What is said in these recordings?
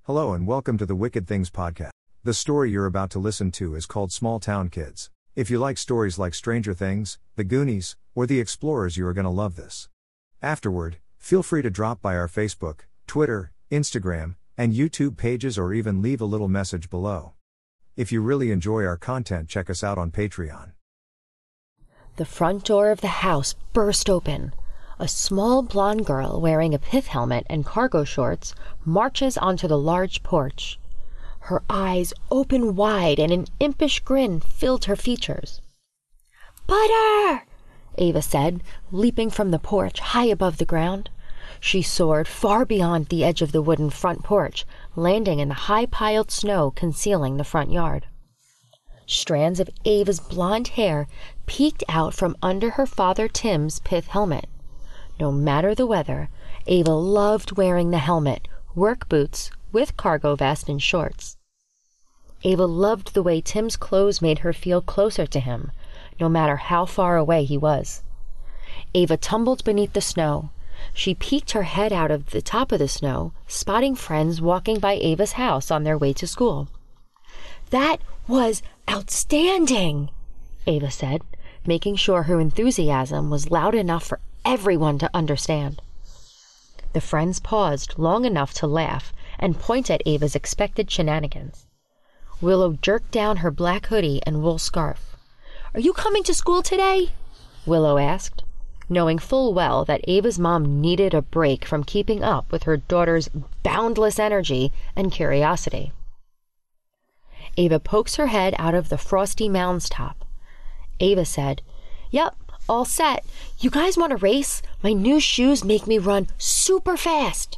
Hello and welcome to the Wicked Things podcast. The story you're about to listen to is called Small Town Kids. If you like stories like Stranger Things, The Goonies, or The Explorers, you are going to love this. Afterward, feel free to drop by our Facebook, Twitter, Instagram, and YouTube pages or even leave a little message below. If you really enjoy our content, check us out on Patreon. The front door of the house burst open. A small blonde girl wearing a pith helmet and cargo shorts marches onto the large porch. Her eyes open wide and an impish grin filled her features. "Butter!" Ava said, leaping from the porch high above the ground. She soared far beyond the edge of the wooden front porch, landing in the high-piled snow concealing the front yard. Strands of Ava's blonde hair peeked out from under her father Tim's pith helmet. No matter the weather, Ava loved wearing the helmet, work boots, with cargo vest and shorts. Ava loved the way Tim's clothes made her feel closer to him, no matter how far away he was. Ava tumbled beneath the snow. She peeked her head out of the top of the snow, spotting friends walking by Ava's house on their way to school. "That was outstanding," Ava said, making sure her enthusiasm was loud enough for everyone to understand. The friends paused long enough to laugh and point at Ava's expected shenanigans. Willow jerked down her black hoodie and wool scarf. "Are you coming to school today?" Willow asked, knowing full well that Ava's mom needed a break from keeping up with her daughter's boundless energy and curiosity. Ava pokes her head out of the frosty mound's top. Ava said, "Yup, all set. You guys want to race? My new shoes make me run super fast."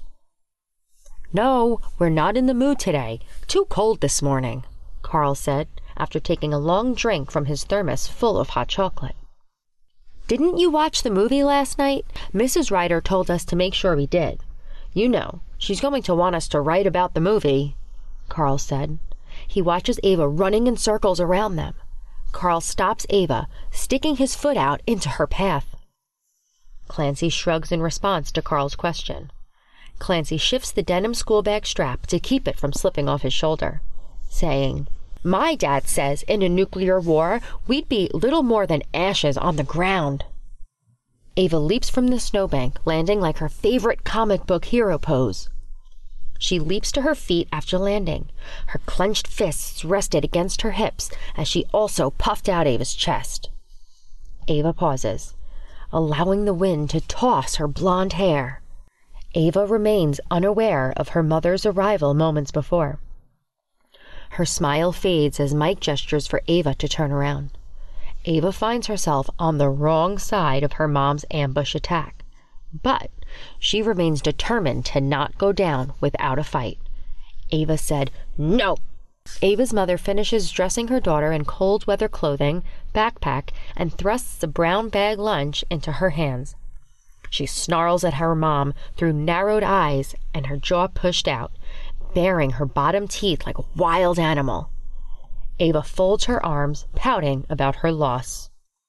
"No, we're not in the mood today. Too cold this morning," Carl said, after taking a long drink from his thermos full of hot chocolate. "Didn't you watch the movie last night? Mrs. Ryder told us to make sure we did. You know, she's going to want us to write about the movie," Carl said. He watches Ava running in circles around them. Carl stops Ava, sticking his foot out into her path. Clancy shrugs in response to Carl's question. Clancy shifts the denim school bag strap to keep it from slipping off his shoulder, saying, "My dad says in a nuclear war, we'd be little more than ashes on the ground." Ava leaps from the snowbank, landing like her favorite comic book hero pose. She leaps to her feet after landing. Her clenched fists rested against her hips as she also puffed out Ava's chest. Ava pauses, allowing the wind to toss her blonde hair. Ava remains unaware of her mother's arrival moments before. Her smile fades as Mike gestures for Ava to turn around. Ava finds herself on the wrong side of her mom's ambush attack, but she remains determined to not go down without a fight. Ava said, "No!" Ava's mother finishes dressing her daughter in cold weather clothing, backpack, and thrusts a brown bag lunch into her hands. She snarls at her mom through narrowed eyes and her jaw pushed out, baring her bottom teeth like a wild animal. Ava folds her arms, pouting about her loss.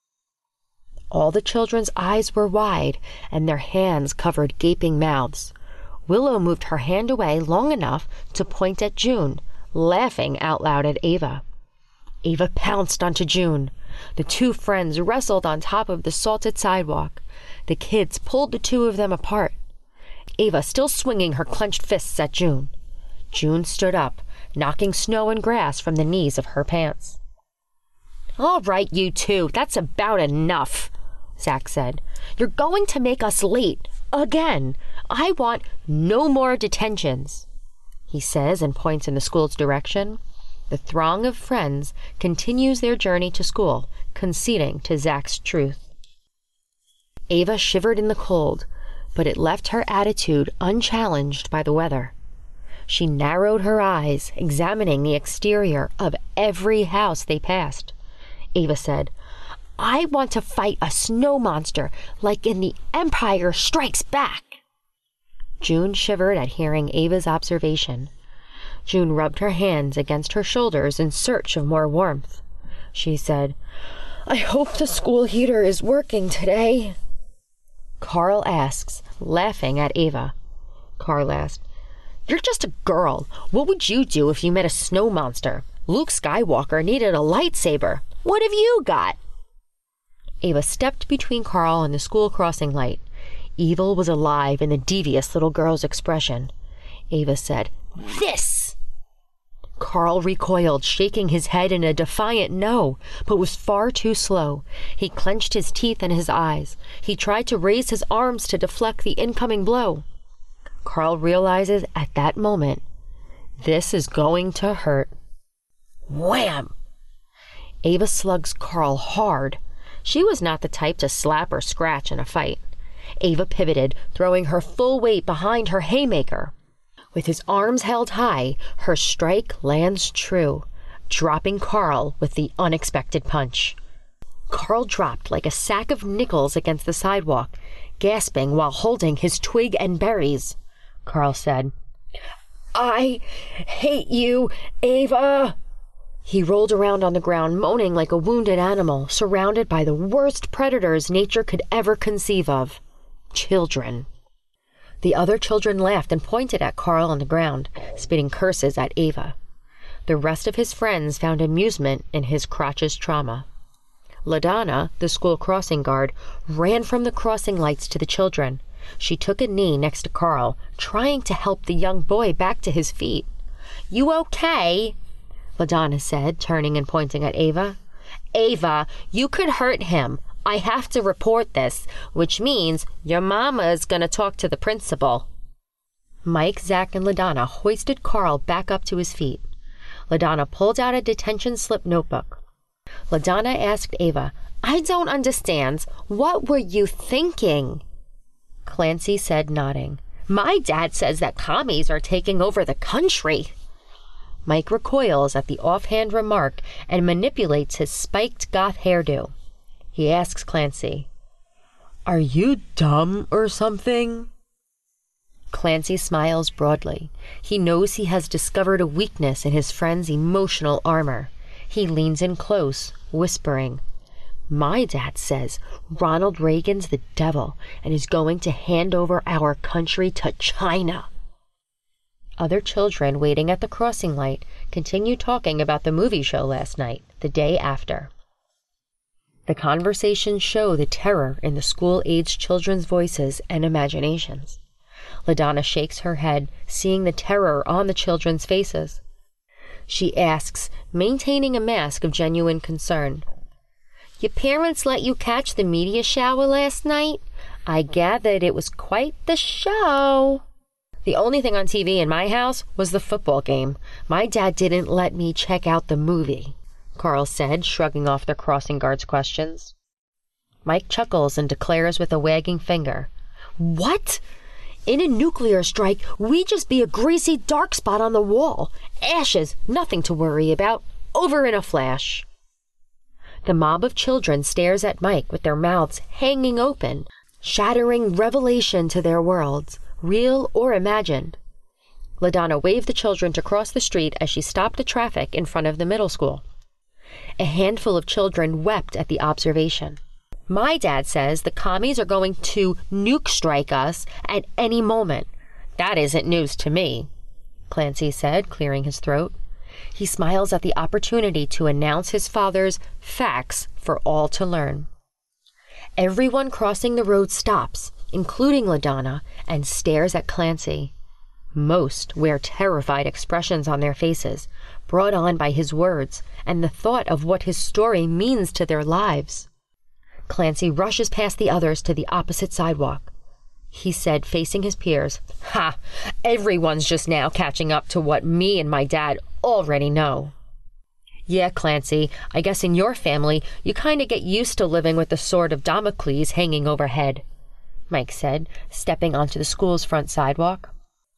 All the children's eyes were wide, and their hands covered gaping mouths. Willow moved her hand away long enough to point at June, laughing out loud at Ava. Ava pounced onto June. The two friends wrestled on top of the salted sidewalk. The kids pulled the two of them apart, Ava still swinging her clenched fists at June. June stood up, knocking snow and grass from the knees of her pants. "All right, you two, that's about enough," Zach said. "You're going to make us late. Again. I want no more detentions," he says and points in the school's direction. The throng of friends continues their journey to school, conceding to Zach's truth. Ava shivered in the cold, but it left her attitude unchallenged by the weather. She narrowed her eyes, examining the exterior of every house they passed. Ava said, "I want to fight a snow monster like in The Empire Strikes Back." June shivered at hearing Ava's observation. June rubbed her hands against her shoulders in search of more warmth. She said, "I hope the school heater is working today." Carl asks, laughing at Ava. Carl asked, You're just a girl. What would you do if you met a snow monster? Luke Skywalker needed a lightsaber. What have you got? Ava stepped between Carl and the school crossing light. Evil was alive in the devious little girl's expression. Ava said, "This!" Carl recoiled, shaking his head in a defiant no, but was far too slow. He clenched his teeth and his eyes. He tried to raise his arms to deflect the incoming blow. Carl realizes at that moment, this is going to hurt. Wham! Ava slugs Carl hard. She was not the type to slap or scratch in a fight. Ava pivoted, throwing her full weight behind her haymaker. With his arms held high, her strike lands true, dropping Carl with the unexpected punch. Carl dropped like a sack of nickels against the sidewalk, gasping while holding his twig and berries. Carl said, "I hate you, Ava." He rolled around on the ground, moaning like a wounded animal, surrounded by the worst predators nature could ever conceive of. Children. The other children laughed and pointed at Carl on the ground, spitting curses at Ava. The rest of his friends found amusement in his crotch's trauma. LaDonna, the school crossing guard, ran from the crossing lights to the children. She took a knee next to Carl, trying to help the young boy back to his feet. "You okay?" LaDonna said, turning and pointing at Ava. "Ava, you could hurt him. I have to report this, which means your mama is going to talk to the principal." Mike, Zach, and LaDonna hoisted Carl back up to his feet. LaDonna pulled out a detention slip notebook. LaDonna asked Ava, "I don't understand. What were you thinking?" Clancy said, nodding, "My dad says that commies are taking over the country." Mike recoils at the offhand remark and manipulates his spiked goth hairdo. He asks Clancy, "Are you dumb or something?" Clancy smiles broadly. He knows he has discovered a weakness in his friend's emotional armor. He leans in close, whispering, "My dad says Ronald Reagan's the devil and is going to hand over our country to China." Other children waiting at the crossing light continue talking about the movie show last night, the day after. The conversations show the terror in the school-aged children's voices and imaginations. LaDonna shakes her head, seeing the terror on the children's faces. She asks, maintaining a mask of genuine concern, "Your parents let you catch the meteor shower last night? I gathered it was quite the show." "The only thing on TV in my house was the football game. My dad didn't let me check out the movie," Carl said, shrugging off the crossing guard's questions. Mike chuckles and declares with a wagging finger, "What? In a nuclear strike, we'd just be a greasy dark spot on the wall. Ashes, nothing to worry about. Over in a flash." The mob of children stares at Mike with their mouths hanging open, shattering revelation to their worlds, real or imagined. LaDonna waved the children to cross the street as she stopped the traffic in front of the middle school. A handful of children wept at the observation. "My dad says the commies are going to nuke strike us at any moment. That isn't news to me," Clancy said, clearing his throat. He smiles at the opportunity to announce his father's facts for all to learn. Everyone crossing the road stops, including LaDonna, and stares at Clancy. Most wear terrified expressions on their faces, brought on by his words and the thought of what his story means to their lives. Clancy rushes past the others to the opposite sidewalk. He said, facing his peers, "Ha! Everyone's just now catching up to what me and my dad already know." "Yeah, Clancy, I guess in your family you kind of get used to living with the sword of Damocles hanging overhead," Mike said, stepping onto the school's front sidewalk.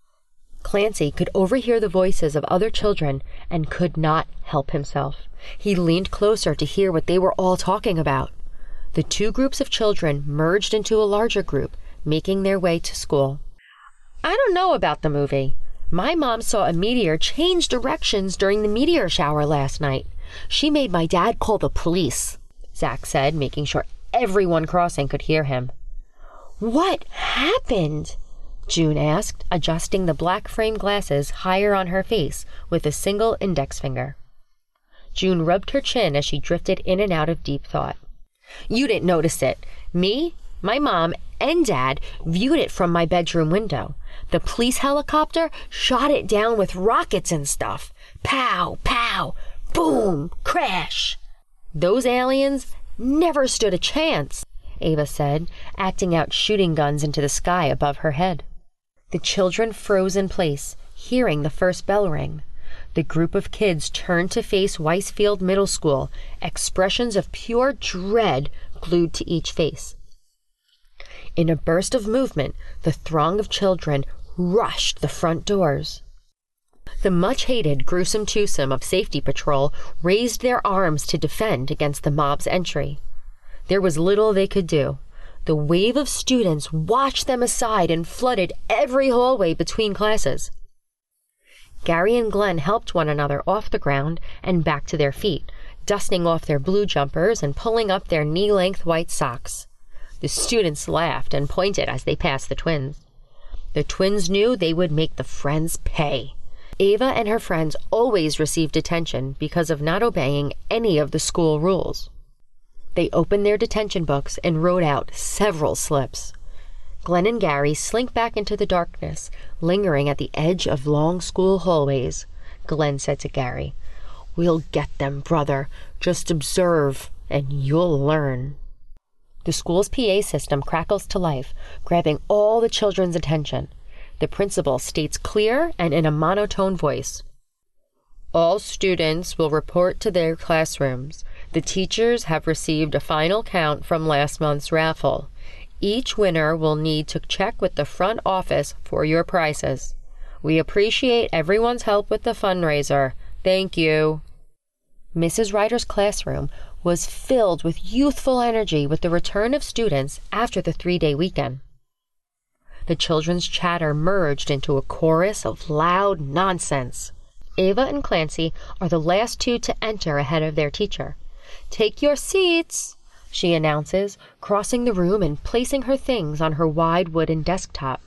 Clancy could overhear the voices of other children and could not help himself. He leaned closer to hear what they were all talking about. The two groups of children merged into a larger group, making their way to school. "I don't know about the movie. My mom saw a meteor change directions during the meteor shower last night. She made my dad call the police," Zach said, making sure everyone crossing could hear him. "What happened?" June asked, adjusting the black frame glasses higher on her face with a single index finger. June rubbed her chin as she drifted in and out of deep thought. You didn't notice it. Me, my mom, and Dad viewed it from my bedroom window. The police helicopter shot it down with rockets and stuff. Pow, pow, boom, crash. Those aliens never stood a chance, Ava said, acting out shooting guns into the sky above her head. The children froze in place, hearing the first bell ring. The group of kids turned to face Weisfield Middle School, expressions of pure dread glued to each face. In a burst of movement, the throng of children rushed the front doors. The much-hated gruesome twosome of safety patrol raised their arms to defend against the mob's entry. There was little they could do. The wave of students washed them aside and flooded every hallway between classes. Gary and Glenn helped one another off the ground and back to their feet, dusting off their blue jumpers and pulling up their knee-length white socks. The students laughed and pointed as they passed the twins. The twins knew they would make the friends pay. Ava and her friends always received detention because of not obeying any of the school rules. They opened their detention books and wrote out several slips. Glenn and Gary slinked back into the darkness, lingering at the edge of long school hallways. Glenn said to Gary, "We'll get them, brother. Just observe, and you'll learn." The school's PA system crackles to life, grabbing all the children's attention. The principal states clear and in a monotone voice, "All students will report to their classrooms. The teachers have received a final count from last month's raffle. Each winner will need to check with the front office for your prizes. We appreciate everyone's help with the fundraiser. Thank you." Mrs. Ryder's classroom was filled with youthful energy with the return of students after the 3-day weekend. The children's chatter merged into a chorus of loud nonsense. Ava and Clancy are the last two to enter ahead of their teacher. "Take your seats," she announces, crossing the room and placing her things on her wide wooden desktop.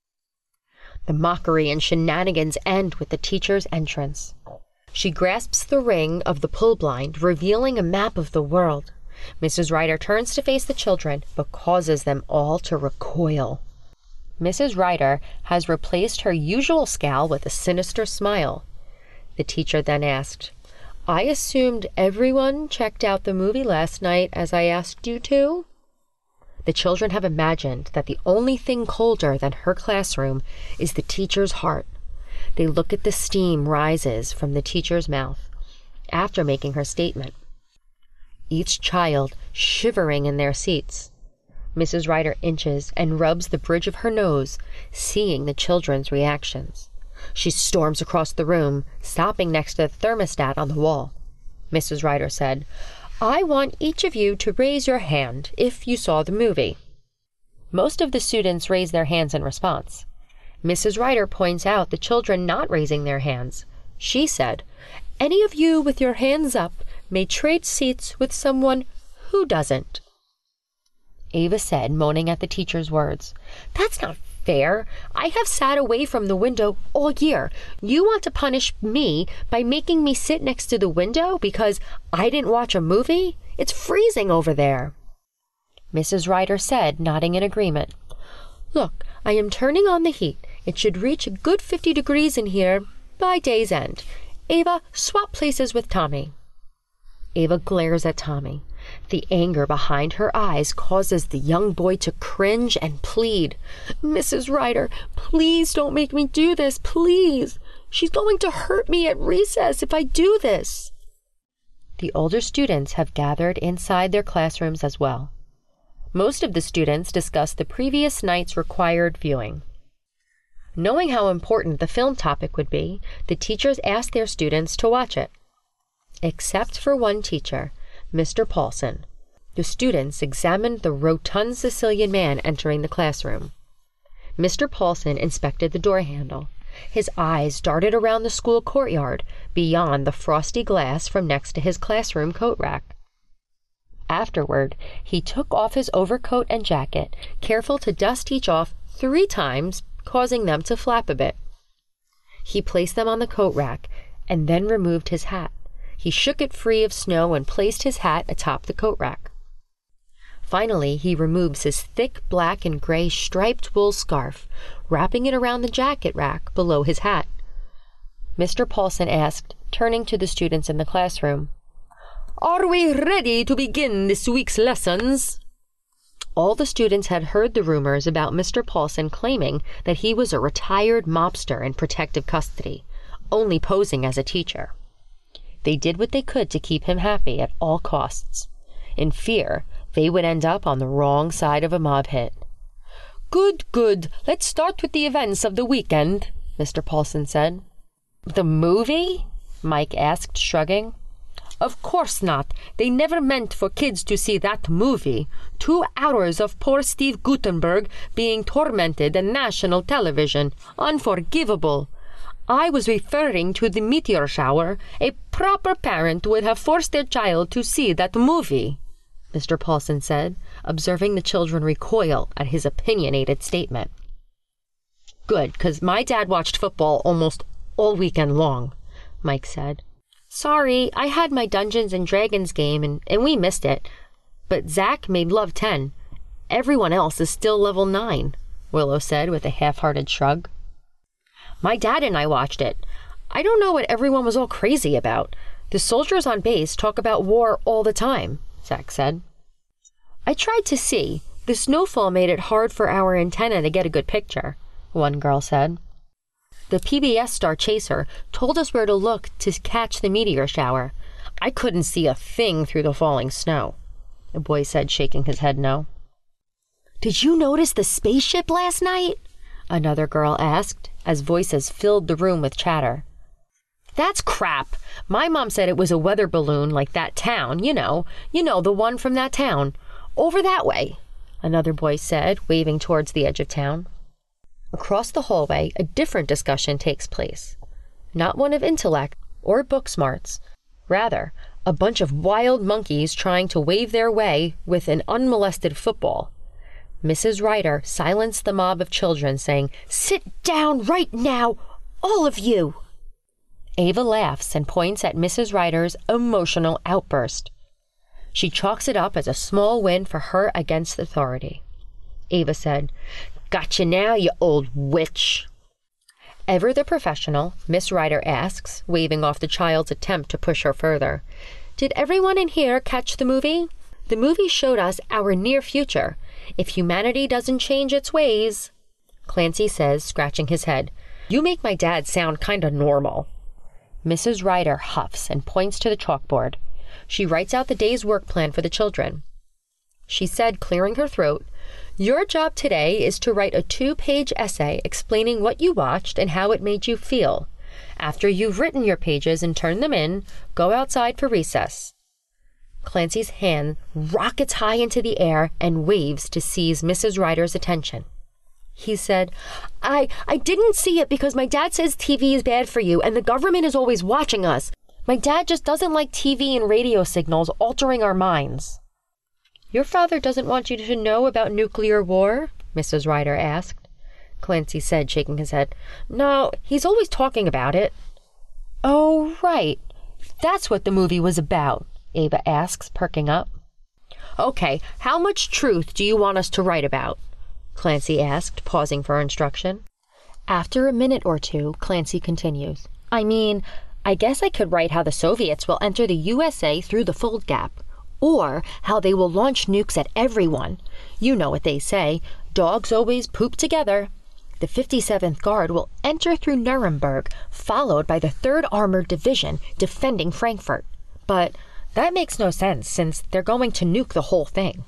The mockery and shenanigans end with the teacher's entrance. She grasps the ring of the pull blind, revealing a map of the world. Mrs. Ryder turns to face the children, but causes them all to recoil. Mrs. Ryder has replaced her usual scowl with a sinister smile. The teacher then asked, "I assumed everyone checked out the movie last night as I asked you to?" The children have imagined that the only thing colder than her classroom is the teacher's heart. They look at the steam rises from the teacher's mouth after making her statement, each child shivering in their seats. Mrs. Ryder inches and rubs the bridge of her nose, seeing the children's reactions. She storms across the room, stopping next to the thermostat on the wall. Mrs. Ryder said, "I want each of you to raise your hand if you saw the movie." Most of the students raise their hands in response. Mrs. Ryder points out the children not raising their hands. She said, "Any of you with your hands up may trade seats with someone who doesn't." Ava said, moaning at the teacher's words, "That's not fair. I have sat away from the window all year. You want to punish me by making me sit next to the window because I didn't watch a movie? It's freezing over there." Mrs. Ryder said, nodding in agreement, "Look, I am turning on the heat. It should reach a good 50 degrees in here by day's end. Ava, swap places with Tommy." Ava glares at Tommy. The anger behind her eyes causes the young boy to cringe and plead, "Mrs. Ryder, please don't make me do this, please. She's going to hurt me at recess if I do this." The older students have gathered inside their classrooms as well. Most of the students discuss the previous night's required viewing. Knowing how important the film topic would be, the teachers asked their students to watch it. Except for one teacher, Mr. Paulson. The students examined the rotund Sicilian man entering the classroom. Mr. Paulson inspected the door handle. His eyes darted around the school courtyard, beyond the frosty glass from next to his classroom coat rack. Afterward, he took off his overcoat and jacket, careful to dust each off 3 times causing them to flap a bit. He placed them on the coat rack and then removed his hat. He shook it free of snow and placed his hat atop the coat rack. Finally, he removes his thick black and gray striped wool scarf, wrapping it around the jacket rack below his hat. Mr. Paulson asked, turning to the students in the classroom, "Are we ready to begin this week's lessons?" All the students had heard the rumors about Mr. Paulson claiming that he was a retired mobster in protective custody, only posing as a teacher. They did what they could to keep him happy at all costs, in fear they would end up on the wrong side of a mob hit. "Good, good. Let's start with the events of the weekend," Mr. Paulson said. "The movie?" Mike asked, shrugging. "Of course not. They never meant for kids to see that movie. 2 hours of poor Steve Guttenberg being tormented on national television. Unforgivable. I was referring to the meteor shower. A proper parent would have forced their child to see that movie," Mr. Paulson said, observing the children recoil at his opinionated statement. "Good, 'cause my dad watched football almost all weekend long," Mike said. "Sorry, I had my Dungeons and Dragons game and we missed it. But Zach made Love 10. Everyone else is still level 9, Willow said with a half-hearted shrug. "My dad and I watched it. I don't know what everyone was all crazy about. The soldiers on base talk about war all the time," Zach said. "I tried to see. The snowfall made it hard for our antenna to get a good picture," one girl said. "The PBS star chaser told us where to look to catch the meteor shower. I couldn't see a thing through the falling snow," the boy said, shaking his head no. "Did you notice the spaceship last night?" another girl asked, as voices filled the room with chatter. "That's crap. My mom said it was a weather balloon like that town, you know, the one from that town. Over that way," another boy said, waving towards the edge of town. Across the hallway, a different discussion takes place. Not one of intellect or book smarts. Rather, a bunch of wild monkeys trying to wave their way with an unmolested football. Mrs. Ryder silenced the mob of children, saying, "Sit down right now, all of you!" Ava laughs and points at Mrs. Ryder's emotional outburst. She chalks it up as a small win for her against authority. Ava said, "Gotcha now, you old witch." Ever the professional, Miss Ryder asks, waving off the child's attempt to push her further, "Did everyone in here catch the movie? The movie showed us our near future. If humanity doesn't change its ways," Clancy says, scratching his head, "you make my dad sound kinda normal." Mrs. Ryder huffs and points to the chalkboard. She writes out the day's work plan for the children. She said, clearing her throat, "Your job today is to write a 2-page essay explaining what you watched and how it made you feel. After you've written your pages and turned them in, go outside for recess." Clancy's hand rockets high into the air and waves to seize Mrs. Ryder's attention. He said, I didn't see it because my dad says TV is bad for you and the government is always watching us. My dad just doesn't like TV and radio signals altering our minds." "Your father doesn't want you to know about nuclear war?" Mrs. Ryder asked. Clancy said, shaking his head. "No, he's always talking about it." "Oh, right. That's what the movie was about," Ava asks, perking up. "Okay, how much truth do you want us to write about?" Clancy asked, pausing for instruction. After a minute or two, Clancy continues. I guess I could write how the Soviets will enter the USA through the Fold Gap, or how they will launch nukes at everyone. You know what they say, dogs always poop together. The 57th Guard will enter through Nuremberg, followed by the 3rd Armored Division defending Frankfurt. But that makes no sense, since they're going to nuke the whole thing.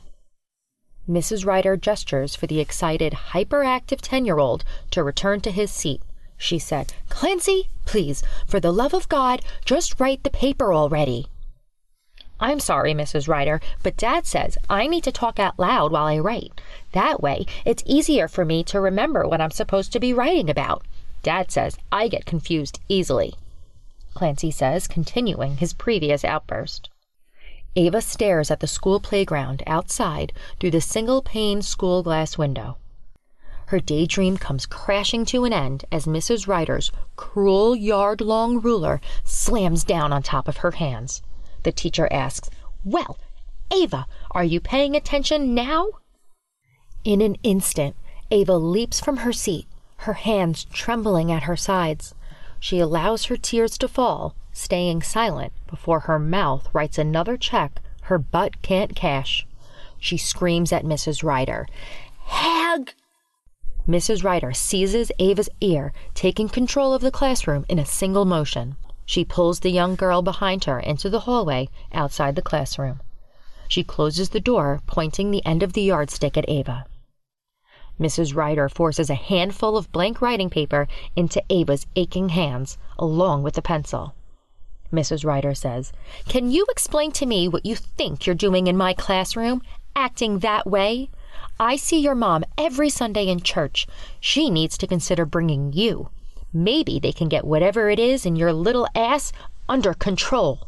Mrs. Ryder gestures for the excited, hyperactive 10-year-old to return to his seat. She said, "Clancy, please, for the love of God, just write the paper already." "I'm sorry, Mrs. Ryder, but Dad says I need to talk out loud while I write. That way, it's easier for me to remember what I'm supposed to be writing about. Dad says I get confused easily," Clancy says, continuing his previous outburst. Ava stares at the school playground outside through the single-pane school glass window. Her daydream comes crashing to an end as Mrs. Ryder's cruel yard-long ruler slams down on top of her hands. The teacher asks, "Well, Ava, are you paying attention now?" In an instant, Ava leaps from her seat, her hands trembling at her sides. She allows her tears to fall, staying silent before her mouth writes another check her butt can't cash. She screams at Mrs. Ryder, "Hag!" Mrs. Ryder seizes Ava's ear, taking control of the classroom in a single motion. She pulls the young girl behind her into the hallway outside the classroom. She closes the door, pointing the end of the yardstick at Ava. Mrs. Ryder forces a handful of blank writing paper into Ava's aching hands, along with the pencil. Mrs. Ryder says, "Can you explain to me what you think you're doing in my classroom, acting that way? I see your mom every Sunday in church. She needs to consider bringing you. Maybe they can get whatever it is in your little ass under control."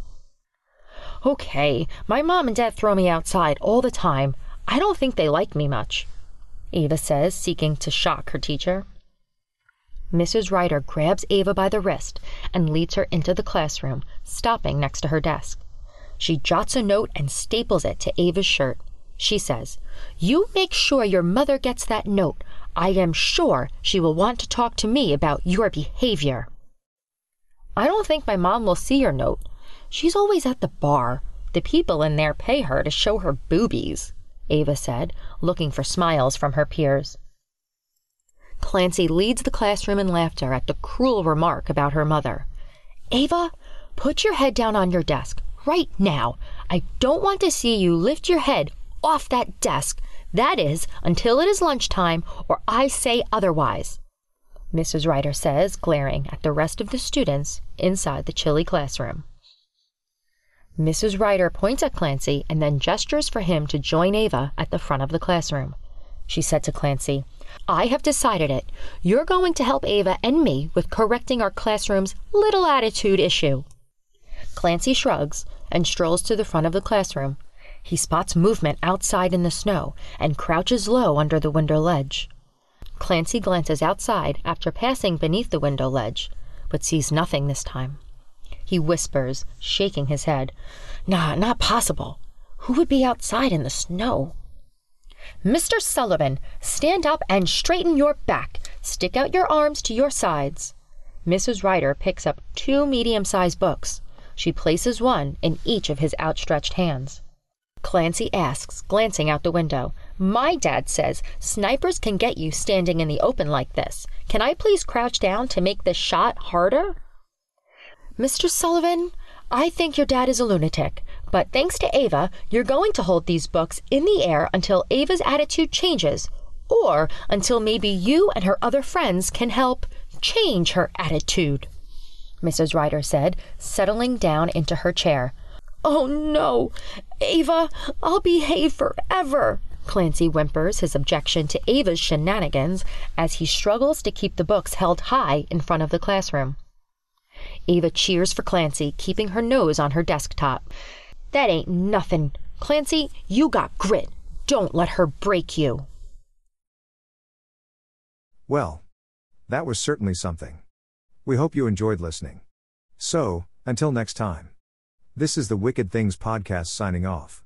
"Okay, my mom and dad throw me outside all the time. I don't think they like me much," Ava says, seeking to shock her teacher. Mrs. Ryder grabs Ava by the wrist and leads her into the classroom, stopping next to her desk. She jots a note and staples it to Ava's shirt. She says, "You make sure your mother gets that note. I am sure she will want to talk to me about your behavior." "I don't think my mom will see your note. She's always at the bar. The people in there pay her to show her boobies," Ava said, looking for smiles from her peers. Clancy leads the classroom in laughter at the cruel remark about her mother. "Ava, put your head down on your desk, right now. I don't want to see you lift your head off that desk. That is, until it is lunchtime, or I say otherwise," Mrs. Ryder says, glaring at the rest of the students inside the chilly classroom. Mrs. Ryder points at Clancy and then gestures for him to join Ava at the front of the classroom. She said to Clancy, "I have decided it. You're going to help Ava and me with correcting our classroom's little attitude issue." Clancy shrugs and strolls to the front of the classroom. He spots movement outside in the snow and crouches low under the window ledge. Clancy glances outside after passing beneath the window ledge, but sees nothing this time. He whispers, shaking his head, "Nah, not possible. Who would be outside in the snow?" "Mr. Sullivan, stand up and straighten your back. Stick out your arms to your sides." Mrs. Ryder picks up 2 medium-sized books. She places one in each of his outstretched hands. Clancy asks, glancing out the window, "My dad says snipers can get you standing in the open like this. Can I please crouch down to make this shot harder?" "Mr. Sullivan, I think your dad is a lunatic, but thanks to Ava, you're going to hold these books in the air until Ava's attitude changes, or until maybe you and her other friends can help change her attitude," Mrs. Ryder said, settling down into her chair. "Oh no, Ava, I'll behave forever," Clancy whimpers his objection to Ava's shenanigans as he struggles to keep the books held high in front of the classroom. Ava cheers for Clancy, keeping her nose on her desktop. "That ain't nothing. Clancy, you got grit. Don't let her break you." Well, that was certainly something. We hope you enjoyed listening. So, until next time. This is the Wicked Things Podcast signing off.